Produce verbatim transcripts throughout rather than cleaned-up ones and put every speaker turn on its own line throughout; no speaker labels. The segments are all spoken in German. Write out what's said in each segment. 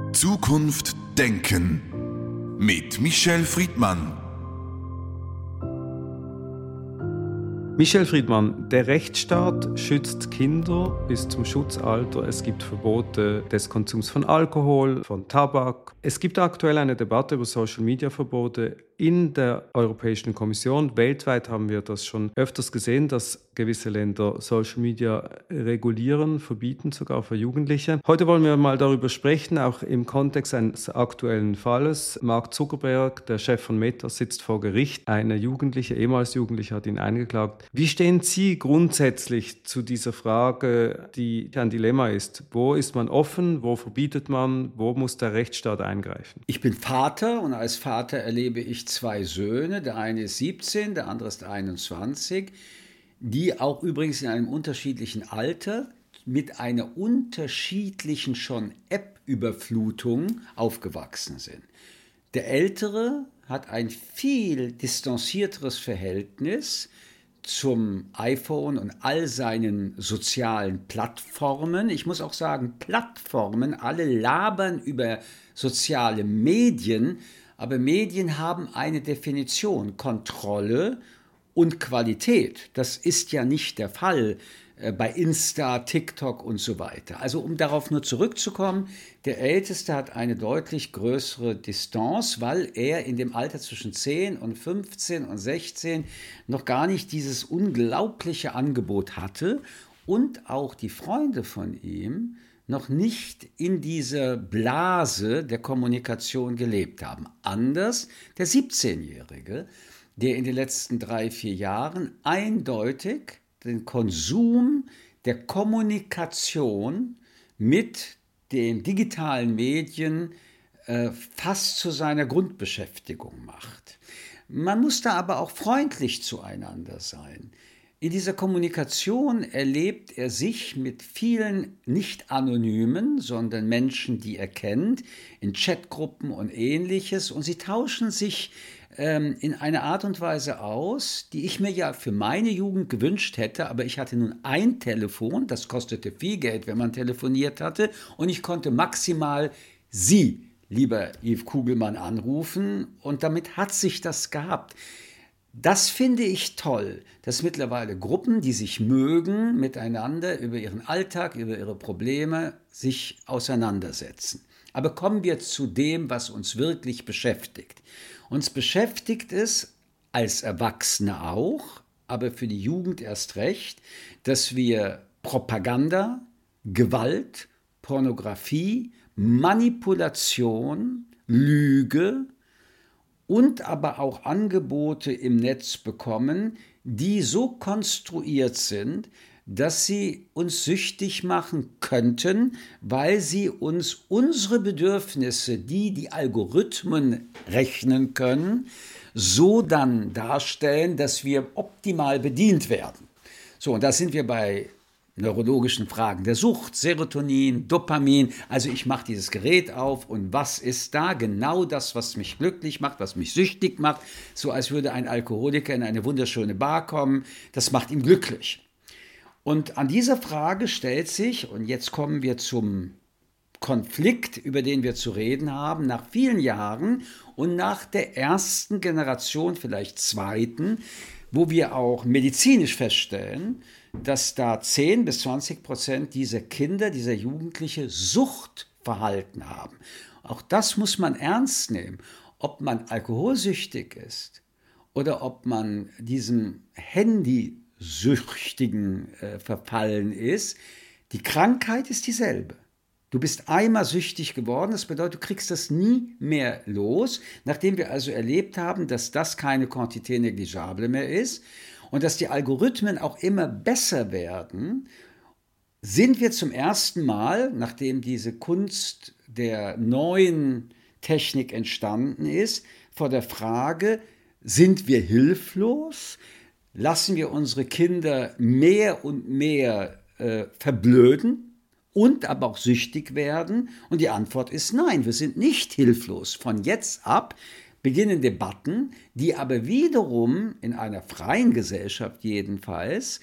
Zukunft denken mit Michel Friedmann.
Michel Friedmann, der Rechtsstaat schützt Kinder bis zum Schutzalter. Es gibt Verbote des Konsums von Alkohol, von Tabak. Es gibt aktuell eine Debatte über Social-Media-Verbote in der Europäischen Kommission. Weltweit haben wir das schon öfters gesehen, dass gewisse Länder Social Media regulieren, verbieten, sogar für Jugendliche. Heute wollen wir mal darüber sprechen, auch im Kontext eines aktuellen Falles. Mark Zuckerberg, der Chef von Meta, sitzt vor Gericht. Eine Jugendliche, ehemals Jugendliche, hat ihn eingeklagt. Wie stehen Sie grundsätzlich zu dieser Frage, die ein Dilemma ist? Wo ist man offen? Wo verbietet man? Wo muss der Rechtsstaat eingreifen?
Ich bin Vater und als Vater erlebe ich zwei Söhne. Der eine ist siebzehn, der andere ist einundzwanzig, die auch übrigens in einem unterschiedlichen Alter mit einer unterschiedlichen schon App-Überflutung aufgewachsen sind. Der Ältere hat ein viel distanzierteres Verhältnis zum iPhone und all seinen sozialen Plattformen. Ich muss auch sagen, Plattformen, alle labern über soziale Medien, aber Medien haben eine Definition, Kontrolle und Qualität. Das ist ja nicht der Fall bei Insta, TikTok und so weiter. Also um darauf nur zurückzukommen, der Älteste hat eine deutlich größere Distanz, weil er in dem Alter zwischen zehn und fünfzehn und sechzehn noch gar nicht dieses unglaubliche Angebot hatte und auch die Freunde von ihm noch nicht in dieser Blase der Kommunikation gelebt haben. Anders der siebzehnjährige, der in den letzten drei, vier Jahren eindeutig den Konsum der Kommunikation mit den digitalen Medien äh, fast zu seiner Grundbeschäftigung macht. Man muss da aber auch freundlich zueinander sein. In dieser Kommunikation erlebt er sich mit vielen nicht anonymen, sondern Menschen, die er kennt, in Chatgruppen und Ähnliches. Und sie tauschen sich ähm, in einer Art und Weise aus, die ich mir ja für meine Jugend gewünscht hätte. Aber ich hatte nun ein Telefon, das kostete viel Geld, wenn man telefoniert hatte. Und ich konnte maximal Sie, lieber Yves Kugelmann, anrufen. Und damit hat sich das gehabt. Das finde ich toll, dass mittlerweile Gruppen, die sich mögen, miteinander über ihren Alltag, über ihre Probleme sich auseinandersetzen. Aber kommen wir zu dem, was uns wirklich beschäftigt. Uns beschäftigt es als Erwachsene auch, aber für die Jugend erst recht, dass wir Propaganda, Gewalt, Pornografie, Manipulation, Lüge und aber auch Angebote im Netz bekommen, die so konstruiert sind, dass sie uns süchtig machen könnten, weil sie uns unsere Bedürfnisse, die die Algorithmen rechnen können, so dann darstellen, dass wir optimal bedient werden. So, und da sind wir bei neurologischen Fragen der Sucht, Serotonin, Dopamin. Also ich mache dieses Gerät auf und was ist da? Genau das, was mich glücklich macht, was mich süchtig macht. So als würde ein Alkoholiker in eine wunderschöne Bar kommen. Das macht ihn glücklich. Und an dieser Frage stellt sich, und jetzt kommen wir zum Konflikt, über den wir zu reden haben, nach vielen Jahren und nach der ersten Generation, vielleicht zweiten, wo wir auch medizinisch feststellen, dass da zehn bis zwanzig Prozent dieser Kinder, dieser Jugendliche Suchtverhalten haben. Auch das muss man ernst nehmen. Ob man alkoholsüchtig ist oder ob man diesem Handysüchtigen äh, verfallen ist, die Krankheit ist dieselbe. Du bist einmal süchtig geworden, das bedeutet, du kriegst das nie mehr los, nachdem wir also erlebt haben, dass das keine Quantité negligible mehr ist und dass die Algorithmen auch immer besser werden, sind wir zum ersten Mal, nachdem diese Kunst der neuen Technik entstanden ist, vor der Frage, sind wir hilflos? Lassen wir unsere Kinder mehr und mehr äh, verblöden? Und aber auch süchtig werden? Und die Antwort ist nein, wir sind nicht hilflos. Von jetzt ab beginnen Debatten, die aber wiederum in einer freien Gesellschaft jedenfalls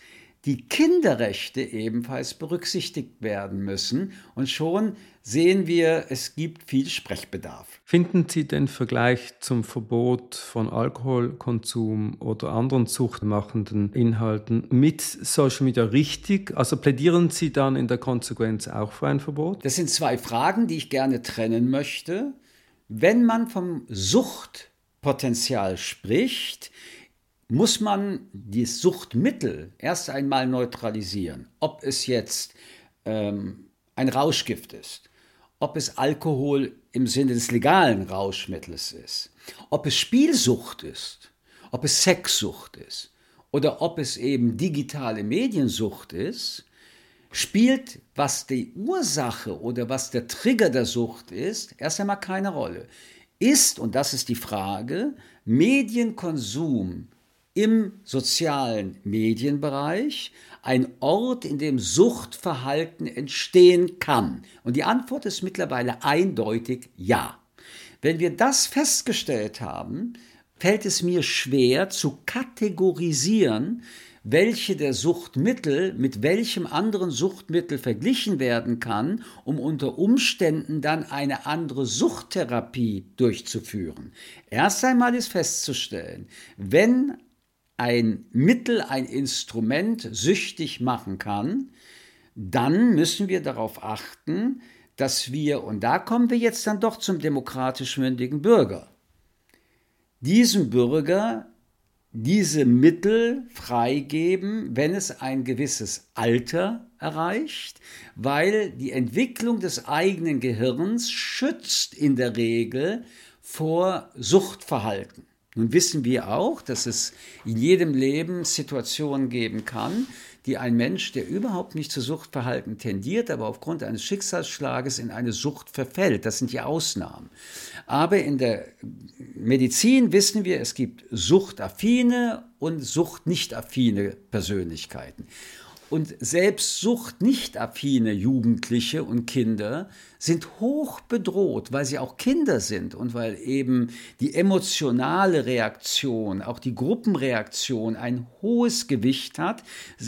die Kinderrechte ebenfalls berücksichtigt werden müssen. Und schon sehen wir, es gibt viel Sprechbedarf.
Finden Sie den Vergleich zum Verbot von Alkoholkonsum oder anderen suchtmachenden Inhalten mit Social Media richtig? Also plädieren Sie dann in der Konsequenz auch für ein Verbot?
Das sind zwei Fragen, die ich gerne trennen möchte. Wenn man vom Suchtpotenzial spricht, muss man die Suchtmittel erst einmal neutralisieren. Ob es jetzt ähm, ein Rauschgift ist, ob es Alkohol im Sinne des legalen Rauschmittels ist, ob es Spielsucht ist, ob es Sexsucht ist oder ob es eben digitale Mediensucht ist, spielt, was die Ursache oder was der Trigger der Sucht ist, erst einmal keine Rolle. Ist, und das ist die Frage, Medienkonsum im sozialen Medienbereich ein Ort, in dem Suchtverhalten entstehen kann? Und die Antwort ist mittlerweile eindeutig ja. Wenn wir das festgestellt haben, fällt es mir schwer zu kategorisieren, welche der Suchtmittel mit welchem anderen Suchtmittel verglichen werden kann, um unter Umständen dann eine andere Suchttherapie durchzuführen. Erst einmal ist festzustellen, wenn ein Mittel, ein Instrument süchtig machen kann, dann müssen wir darauf achten, dass wir, und da kommen wir jetzt dann doch zum demokratisch mündigen Bürger, diesem Bürger diese Mittel freigeben, wenn es ein gewisses Alter erreicht, weil die Entwicklung des eigenen Gehirns schützt in der Regel vor Suchtverhalten. Nun wissen wir auch, dass es in jedem Leben Situationen geben kann, die ein Mensch, der überhaupt nicht zu Suchtverhalten tendiert, aber aufgrund eines Schicksalsschlages in eine Sucht verfällt. Das sind die Ausnahmen. Aber in der Medizin wissen wir, es gibt suchtaffine und suchtnichtaffine Persönlichkeiten. Und selbst suchtnichtaffine Jugendliche und Kinder sind hoch bedroht, weil sie auch Kinder sind und weil eben die emotionale Reaktion, auch die Gruppenreaktion ein hohes Gewicht hat,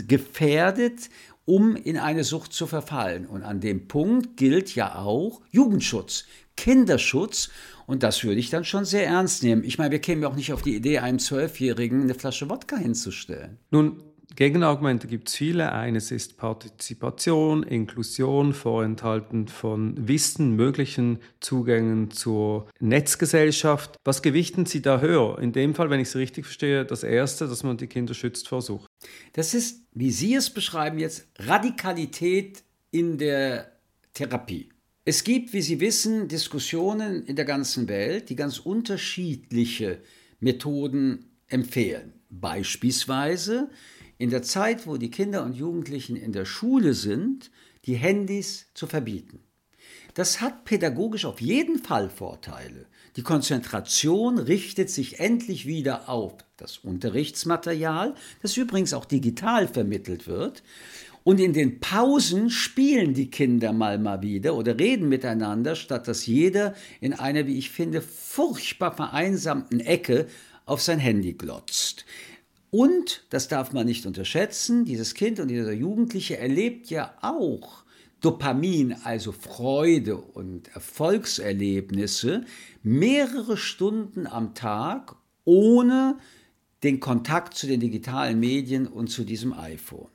gefährdet, um in eine Sucht zu verfallen. Und an dem Punkt gilt ja auch Jugendschutz, Kinderschutz. Und das würde ich dann schon sehr ernst nehmen. Ich meine, wir kämen ja auch nicht auf die Idee, einem Zwölfjährigen eine Flasche Wodka hinzustellen.
Nun, Gegenargumente gibt es viele. Eines ist Partizipation, Inklusion, Vorenthalten von Wissen, möglichen Zugängen zur Netzgesellschaft. Was gewichten Sie da höher? In dem Fall, wenn ich es richtig verstehe, das Erste, dass man die Kinder schützt vor Sucht.
Das ist, wie Sie es beschreiben jetzt, Radikalität in der Therapie. Es gibt, wie Sie wissen, Diskussionen in der ganzen Welt, die ganz unterschiedliche Methoden empfehlen. Beispielsweise in der Zeit, wo die Kinder und Jugendlichen in der Schule sind, die Handys zu verbieten. Das hat pädagogisch auf jeden Fall Vorteile. Die Konzentration richtet sich endlich wieder auf das Unterrichtsmaterial, das übrigens auch digital vermittelt wird. Und in den Pausen spielen die Kinder mal mal wieder oder reden miteinander, statt dass jeder in einer, wie ich finde, furchtbar vereinsamten Ecke auf sein Handy glotzt. Und, das darf man nicht unterschätzen, dieses Kind und dieser Jugendliche erlebt ja auch Dopamin, also Freude und Erfolgserlebnisse, mehrere Stunden am Tag ohne den Kontakt zu den digitalen Medien und zu diesem iPhone.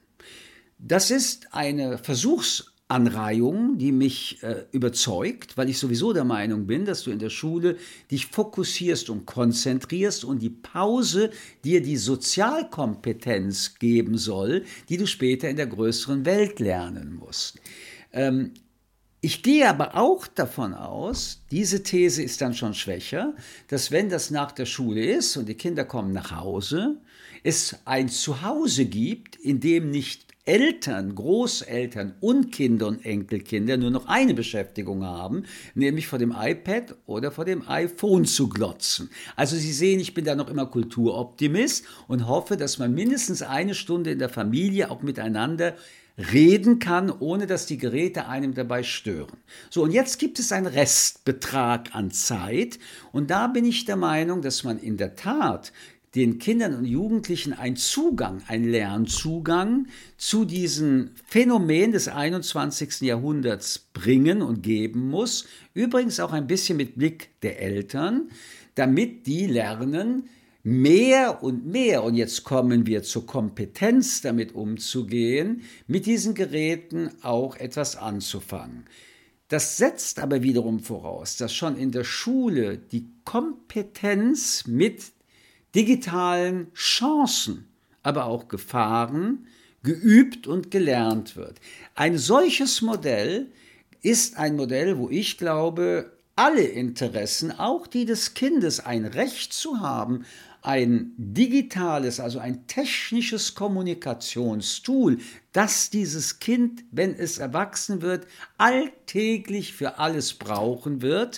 Das ist eine Versuchsanreihung, die mich äh, überzeugt, weil ich sowieso der Meinung bin, dass du in der Schule dich fokussierst und konzentrierst und die Pause dir die Sozialkompetenz geben soll, die du später in der größeren Welt lernen musst. Ähm, ich gehe aber auch davon aus, diese These ist dann schon schwächer, dass wenn das nach der Schule ist und die Kinder kommen nach Hause, es ein Zuhause gibt, in dem nicht Eltern, Großeltern und Kinder und Enkelkinder nur noch eine Beschäftigung haben, nämlich vor dem iPad oder vor dem iPhone zu glotzen. Also Sie sehen, ich bin da noch immer Kulturoptimist und hoffe, dass man mindestens eine Stunde in der Familie auch miteinander reden kann, ohne dass die Geräte einem dabei stören. So, und jetzt gibt es einen Restbetrag an Zeit und da bin ich der Meinung, dass man in der Tat den Kindern und Jugendlichen einen Zugang, einen Lernzugang zu diesem Phänomen des einundzwanzigsten Jahrhunderts bringen und geben muss. Übrigens auch ein bisschen mit Blick der Eltern, damit die lernen, mehr und mehr, und jetzt kommen wir zur Kompetenz, damit umzugehen, mit diesen Geräten auch etwas anzufangen. Das setzt aber wiederum voraus, dass schon in der Schule die Kompetenz mit digitalen Chancen, aber auch Gefahren geübt und gelernt wird. Ein solches Modell ist ein Modell, wo ich glaube, alle Interessen, auch die des Kindes, ein Recht zu haben, ein digitales, also ein technisches Kommunikationstool, das dieses Kind, wenn es erwachsen wird, alltäglich für alles brauchen wird,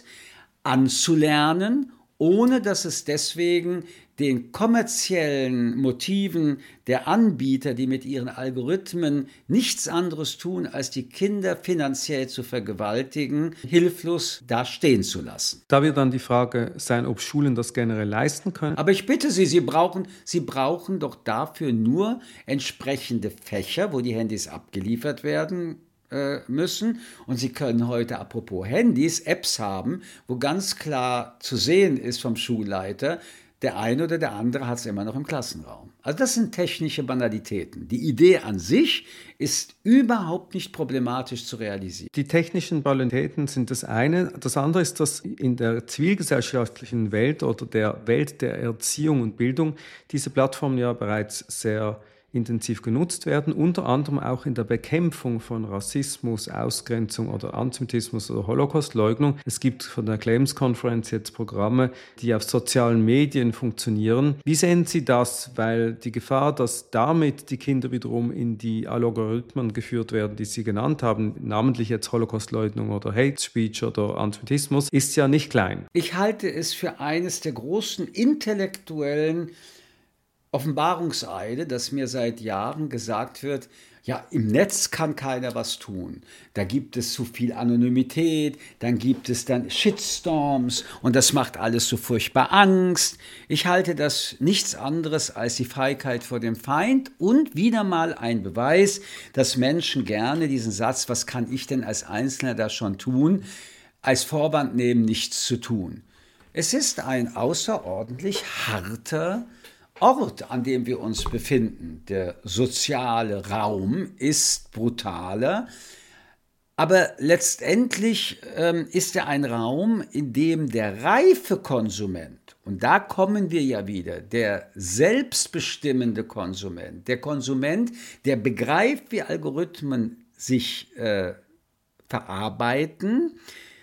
anzulernen, ohne dass es deswegen den kommerziellen Motiven der Anbieter, die mit ihren Algorithmen nichts anderes tun, als die Kinder finanziell zu vergewaltigen, hilflos dastehen zu lassen.
Da wird dann die Frage sein, ob Schulen das generell leisten können.
Aber ich bitte Sie, Sie brauchen, Sie brauchen doch dafür nur entsprechende Fächer, wo die Handys abgeliefert werden äh, müssen. Und Sie können heute, apropos Handys, Apps haben, wo ganz klar zu sehen ist vom Schulleiter, der eine oder der andere hat es immer noch im Klassenraum. Also das sind technische Banalitäten. Die Idee an sich ist überhaupt nicht problematisch zu realisieren.
Die technischen Banalitäten sind das eine. Das andere ist, dass in der zivilgesellschaftlichen Welt oder der Welt der Erziehung und Bildung diese Plattformen ja bereits sehr intensiv genutzt werden, unter anderem auch in der Bekämpfung von Rassismus, Ausgrenzung oder Antisemitismus oder Holocaustleugnung. Es gibt von der Claims Conference jetzt Programme, die auf sozialen Medien funktionieren. Wie sehen Sie das? Weil die Gefahr, dass damit die Kinder wiederum in die Algorithmen geführt werden, die Sie genannt haben, namentlich jetzt Holocaustleugnung oder Hate Speech oder Antisemitismus, ist ja nicht klein.
Ich halte es für eines der großen intellektuellen Offenbarungseide, dass mir seit Jahren gesagt wird, ja, im Netz kann keiner was tun. Da gibt es zu viel Anonymität, dann gibt es dann Shitstorms und das macht alles so furchtbar Angst. Ich halte das nichts anderes als die Feigheit vor dem Feind und wieder mal ein Beweis, dass Menschen gerne diesen Satz, was kann ich denn als Einzelner da schon tun, als Vorwand nehmen, nichts zu tun. Es ist ein außerordentlich harter Ort, an dem wir uns befinden. Der soziale Raum ist brutaler, aber letztendlich ähm, ist er ein Raum, in dem der reife Konsument, und da kommen wir ja wieder, der selbstbestimmende Konsument, der Konsument, der begreift, wie Algorithmen sich äh, verarbeiten,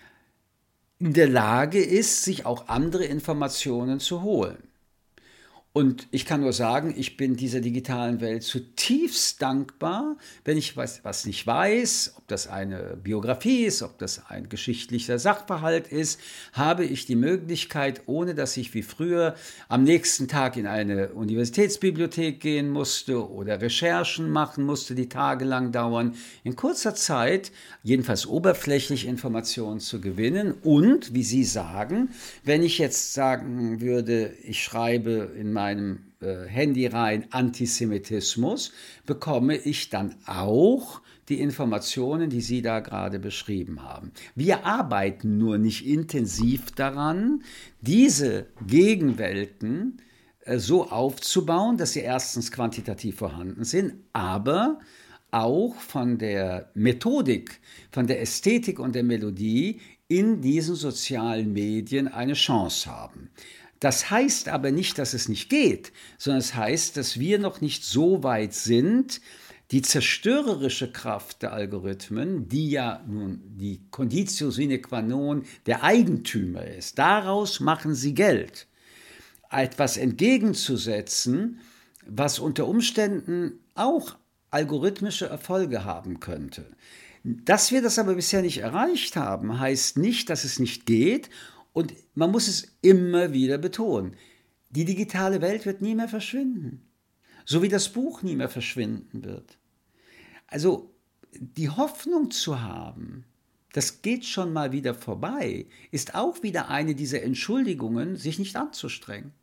in der Lage ist, sich auch andere Informationen zu holen. Und ich kann nur sagen, ich bin dieser digitalen Welt zutiefst dankbar, wenn ich was, was nicht weiß, ob das eine Biografie ist, ob das ein geschichtlicher Sachverhalt ist, habe ich die Möglichkeit, ohne dass ich wie früher am nächsten Tag in eine Universitätsbibliothek gehen musste oder Recherchen machen musste, die tagelang dauern, in kurzer Zeit, jedenfalls oberflächlich, Informationen zu gewinnen. Und, wie Sie sagen, wenn ich jetzt sagen würde, ich schreibe in meinem meinem äh, Handy rein Antisemitismus, bekomme ich dann auch die Informationen, die Sie da gerade beschrieben haben. Wir arbeiten nur nicht intensiv daran, diese Gegenwelten äh, so aufzubauen, dass sie erstens quantitativ vorhanden sind, aber auch von der Methodik, von der Ästhetik und der Melodie in diesen sozialen Medien eine Chance haben. Das heißt aber nicht, dass es nicht geht, sondern es heißt, dass wir noch nicht so weit sind, die zerstörerische Kraft der Algorithmen, die ja nun die Conditio sine qua non der Eigentümer ist, daraus machen sie Geld, etwas entgegenzusetzen, was unter Umständen auch algorithmische Erfolge haben könnte. Dass wir das aber bisher nicht erreicht haben, heißt nicht, dass es nicht geht. Und man muss es immer wieder betonen. Die digitale Welt wird nie mehr verschwinden. So wie das Buch nie mehr verschwinden wird. Also die Hoffnung zu haben, das geht schon mal wieder vorbei, ist auch wieder eine dieser Entschuldigungen, sich nicht anzustrengen.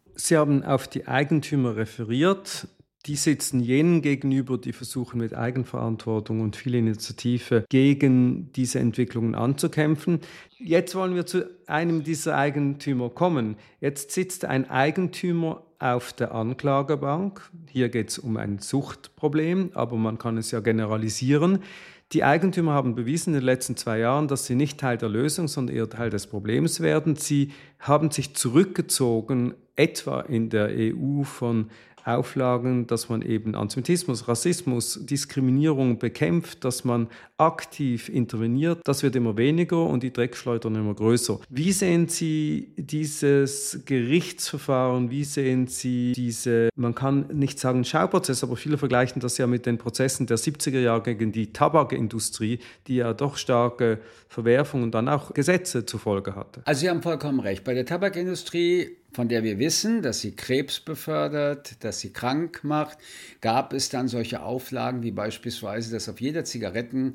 Sie haben auf die Eigentümer referiert. Die sitzen jenen gegenüber, die versuchen mit Eigenverantwortung und viel Initiative gegen diese Entwicklungen anzukämpfen. Jetzt wollen wir zu einem dieser Eigentümer kommen. Jetzt sitzt ein Eigentümer auf der Anklagebank. Hier geht es um ein Suchtproblem, aber man kann es ja generalisieren. Die Eigentümer haben bewiesen in den letzten zwei Jahren, dass sie nicht Teil der Lösung, sondern eher Teil des Problems werden. Sie haben sich zurückgezogen, etwa in der E U, von Auflagen, dass man eben Antisemitismus, Rassismus, Diskriminierung bekämpft, dass man aktiv interveniert. Das wird immer weniger und die Dreckschleudern immer größer. Wie sehen Sie dieses Gerichtsverfahren? Wie sehen Sie diese, man kann nicht sagen Schauprozess, aber viele vergleichen das ja mit den Prozessen der siebziger Jahre gegen die Tabakindustrie, die ja doch starke Verwerfungen und dann auch Gesetze zur Folge hatte.
Also Sie haben vollkommen recht. Bei der Tabakindustrie, von der wir wissen, dass sie Krebs befördert, dass sie krank macht, gab es dann solche Auflagen wie beispielsweise, dass auf jeder Zigarettenkiste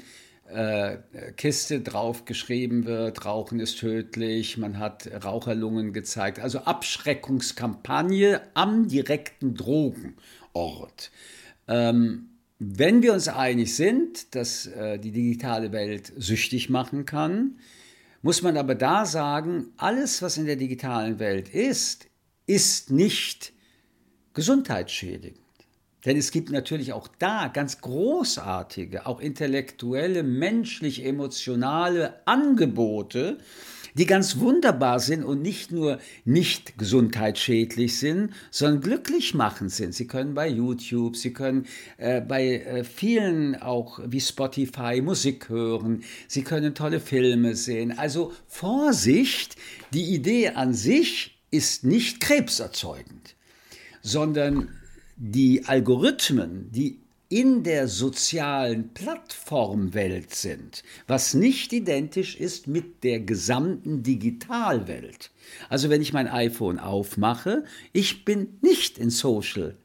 äh, draufgeschrieben wird, Rauchen ist tödlich, man hat Raucherlungen gezeigt, also Abschreckungskampagne am direkten Drogenort. Ähm, wenn wir uns einig sind, dass äh, die digitale Welt süchtig machen kann, muss man aber da sagen, alles, was in der digitalen Welt ist, ist nicht gesundheitsschädigend. Denn es gibt natürlich auch da ganz großartige, auch intellektuelle, menschlich-emotionale Angebote, die ganz wunderbar sind und nicht nur nicht gesundheitsschädlich sind, sondern glücklich machend sind. Sie können bei YouTube, Sie können äh, bei äh, vielen auch wie Spotify Musik hören, Sie können tolle Filme sehen. Also Vorsicht, die Idee an sich ist nicht krebserzeugend, sondern die Algorithmen, die in der sozialen Plattformwelt sind, was nicht identisch ist mit der gesamten Digitalwelt. Also wenn ich mein iPhone aufmache, ich bin nicht in Social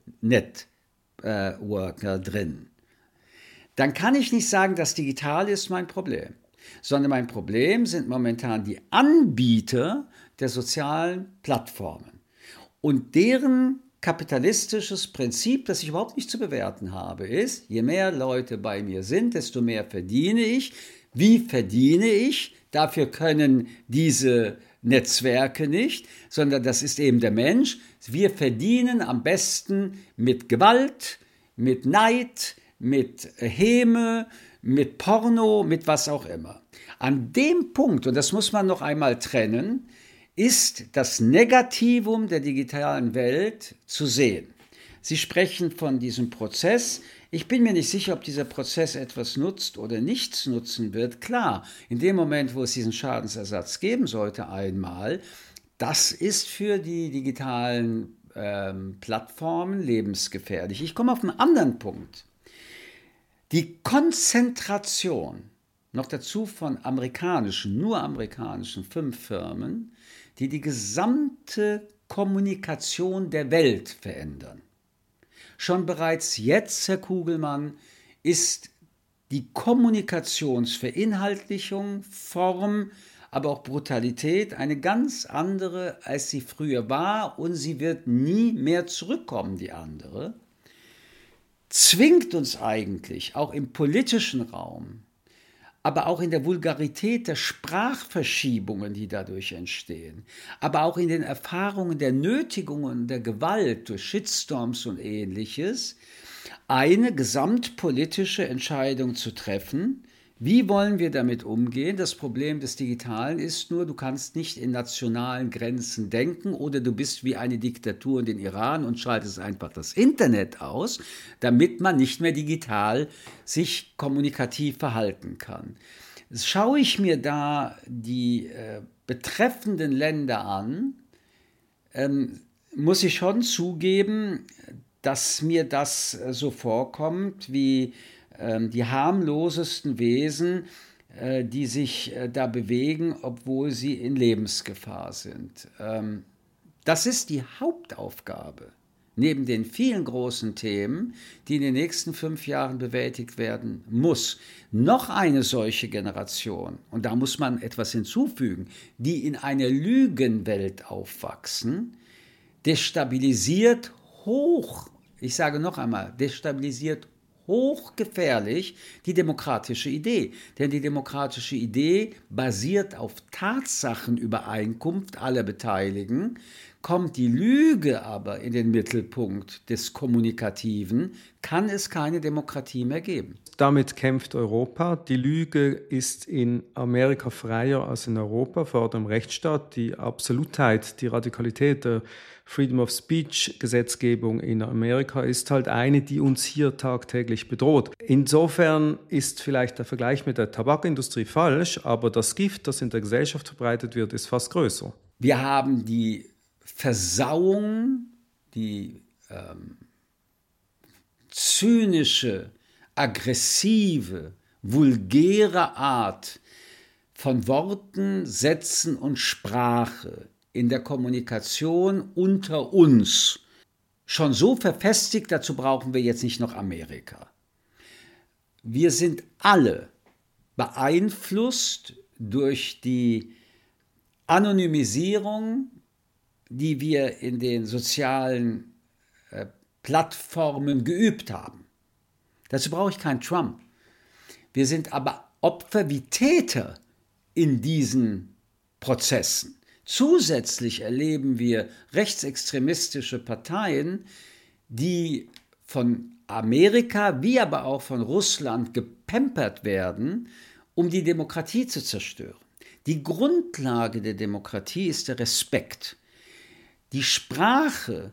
Networker drin. Dann kann ich nicht sagen, das Digitale ist mein Problem, sondern mein Problem sind momentan die Anbieter der sozialen Plattformen und deren kapitalistisches Prinzip, das ich überhaupt nicht zu bewerten habe, ist, je mehr Leute bei mir sind, desto mehr verdiene ich. Wie verdiene ich? Dafür können diese Netzwerke nicht, sondern das ist eben der Mensch. Wir verdienen am besten mit Gewalt, mit Neid, mit Häme, mit Porno, mit was auch immer. An dem Punkt, und das muss man noch einmal trennen, ist das Negativum der digitalen Welt zu sehen. Sie sprechen von diesem Prozess. Ich bin mir nicht sicher, ob dieser Prozess etwas nutzt oder nichts nutzen wird. Klar, in dem Moment, wo es diesen Schadensersatz geben sollte einmal, das ist für die digitalen ähm, Plattformen lebensgefährlich. Ich komme auf einen anderen Punkt. Die Konzentration, noch dazu von amerikanischen, nur amerikanischen fünf Firmen, die die gesamte Kommunikation der Welt verändern. Schon bereits jetzt, Herr Kugelmann, ist die Kommunikationsverinhaltlichung, Form, aber auch Brutalität eine ganz andere, als sie früher war, und sie wird nie mehr zurückkommen, die andere, zwingt uns eigentlich auch im politischen Raum, aber auch in der Vulgarität der Sprachverschiebungen, die dadurch entstehen, aber auch in den Erfahrungen der Nötigungen der Gewalt durch Shitstorms und Ähnliches, eine gesamtpolitische Entscheidung zu treffen. Wie wollen wir damit umgehen? Das Problem des Digitalen ist nur, du kannst nicht in nationalen Grenzen denken oder du bist wie eine Diktatur in den Iran und schaltest einfach das Internet aus, damit man nicht mehr digital sich kommunikativ verhalten kann. Schaue ich mir da die äh, betreffenden Länder an, ähm, muss ich schon zugeben, dass mir das äh, so vorkommt wie die harmlosesten Wesen, die sich da bewegen, obwohl sie in Lebensgefahr sind. Das ist die Hauptaufgabe, neben den vielen großen Themen, die in den nächsten fünf Jahren bewältigt werden muss. Noch eine solche Generation, und da muss man etwas hinzufügen, die in einer Lügenwelt aufwachsen, destabilisiert hoch, ich sage noch einmal, destabilisiert hochgefährlich die demokratische Idee. Denn die demokratische Idee basiert auf Tatsachenübereinkunft aller Beteiligten. Kommt die Lüge aber in den Mittelpunkt des Kommunikativen, kann es keine Demokratie mehr geben.
Damit kämpft Europa. Die Lüge ist in Amerika freier als in Europa, vor dem Rechtsstaat. Die Absolutheit, die Radikalität der Freedom of Speech-Gesetzgebung in Amerika ist halt eine, die uns hier tagtäglich bedroht. Insofern ist vielleicht der Vergleich mit der Tabakindustrie falsch, aber das Gift, das in der Gesellschaft verbreitet wird, ist fast größer.
Wir haben die Versauung, die ähm, zynische, aggressive, vulgäre Art von Worten, Sätzen und Sprache in der Kommunikation unter uns schon so verfestigt, dazu brauchen wir jetzt nicht noch Amerika. Wir sind alle beeinflusst durch die Anonymisierung, die wir in den sozialen äh, Plattformen geübt haben. Dazu brauche ich keinen Trump. Wir sind aber Opfer wie Täter in diesen Prozessen. Zusätzlich erleben wir rechtsextremistische Parteien, die von Amerika wie aber auch von Russland gepampert werden, um die Demokratie zu zerstören. Die Grundlage der Demokratie ist der Respekt. Die Sprache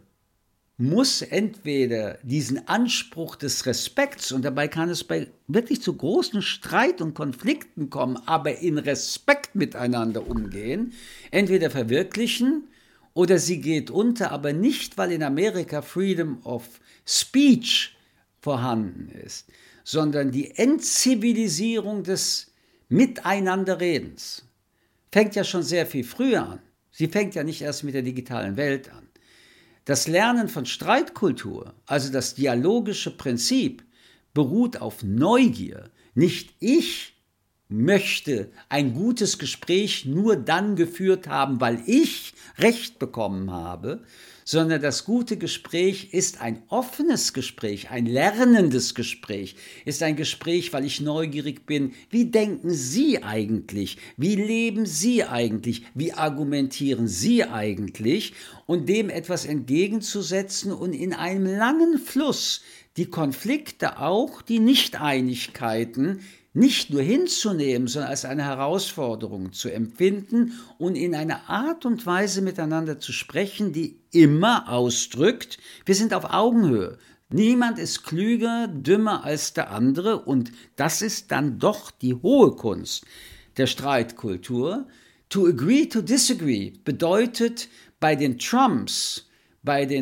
muss entweder diesen Anspruch des Respekts, und dabei kann es bei wirklich zu großen Streit und Konflikten kommen, aber in Respekt miteinander umgehen, entweder verwirklichen oder sie geht unter, aber nicht, weil in Amerika Freedom of Speech vorhanden ist, sondern die Entzivilisierung des Miteinanderredens fängt ja schon sehr viel früher an. Sie fängt ja nicht erst mit der digitalen Welt an. Das Lernen von Streitkultur, also das dialogische Prinzip, beruht auf Neugier. Nicht ich möchte ein gutes Gespräch nur dann geführt haben, weil ich Recht bekommen habe, sondern das gute Gespräch ist ein offenes Gespräch, ein lernendes Gespräch, ist ein Gespräch, weil ich neugierig bin. Wie denken Sie eigentlich? Wie leben Sie eigentlich? Wie argumentieren Sie eigentlich? Und dem etwas entgegenzusetzen und in einem langen Fluss die Konflikte, auch die Nichteinigkeiten, nicht nur hinzunehmen, sondern als eine Herausforderung zu empfinden und in einer Art und Weise miteinander zu sprechen, die immer ausdrückt, wir sind auf Augenhöhe. Niemand ist klüger, dümmer als der andere, und das ist dann doch die hohe Kunst der Streitkultur. To agree to disagree bedeutet bei den Trumps, bei den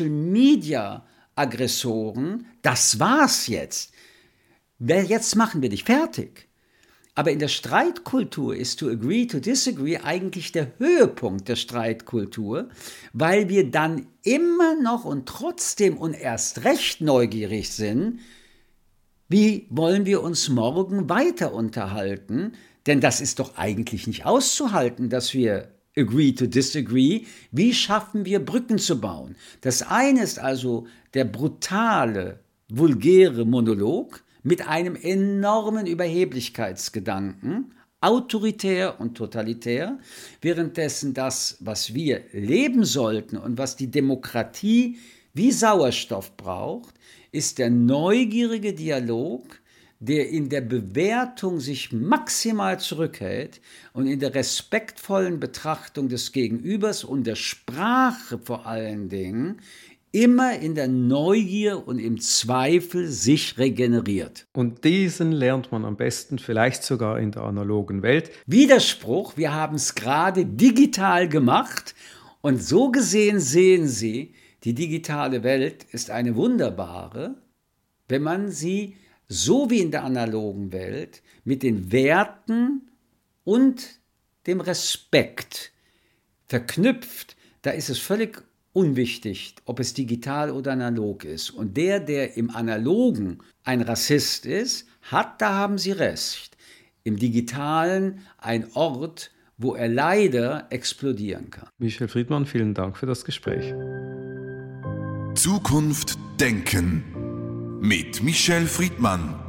Social-Media-Aggressoren, das war's jetzt. Jetzt machen wir dich fertig. Aber in der Streitkultur ist to agree to disagree eigentlich der Höhepunkt der Streitkultur, weil wir dann immer noch und trotzdem und erst recht neugierig sind, wie wollen wir uns morgen weiter unterhalten? Denn das ist doch eigentlich nicht auszuhalten, dass wir agree to disagree. Wie schaffen wir Brücken zu bauen? Das eine ist also der brutale, vulgäre Monolog mit einem enormen Überheblichkeitsgedanken, autoritär und totalitär, währenddessen das, was wir leben sollten und was die Demokratie wie Sauerstoff braucht, ist der neugierige Dialog, der in der Bewertung sich maximal zurückhält und in der respektvollen Betrachtung des Gegenübers und der Sprache vor allen Dingen immer in der Neugier und im Zweifel sich regeneriert.
Und diesen lernt man am besten vielleicht sogar in der analogen Welt.
Widerspruch, wir haben es gerade digital gemacht, und so gesehen sehen Sie, die digitale Welt ist eine wunderbare, wenn man sie so wie in der analogen Welt mit den Werten und dem Respekt verknüpft. Da ist es völlig unwichtig, ob es digital oder analog ist. Und der, der im Analogen ein Rassist ist, hat, da haben Sie recht, im Digitalen ein Ort, wo er leider explodieren kann.
Michel Friedmann, vielen Dank für das Gespräch.
Zukunft denken mit Michel Friedmann.